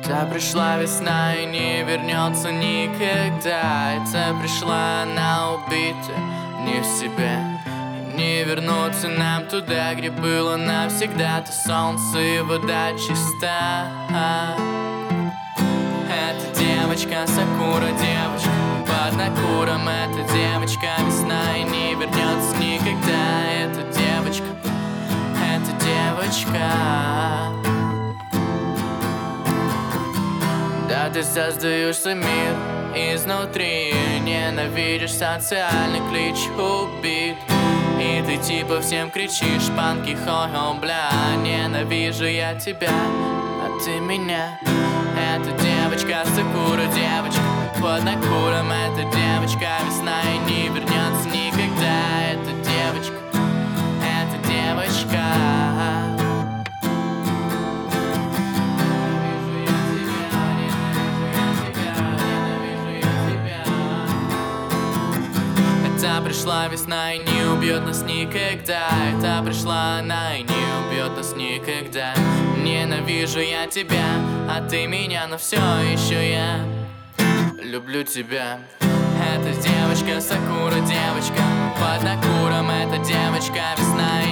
Это пришла весна и не вернется никогда. Это пришла она убита, не в себе. Не вернуться нам туда, где было навсегда. То солнце и вода чиста. Это девочка Сакура, девочка под Накуром. Это девочка весна и не вернется никогда. Это девочка, это девочка. Да, ты создаешься мир изнутри, ненавидишь социальный клич убит. И ты типа всем кричишь, панки, хо-хо, бля. Ненавижу я тебя, а ты меня. Это девочка Сакура, девочка под Накуром. Это девочка весна и не вернется никогда. Это девочка, это девочка. Это пришла весна и не убьет нас никогда. Это пришла она и не убьет нас никогда. Ненавижу я тебя, а ты меня, но все еще я люблю тебя. Это девочка Сакура, девочка под Накуром. Это девочка весна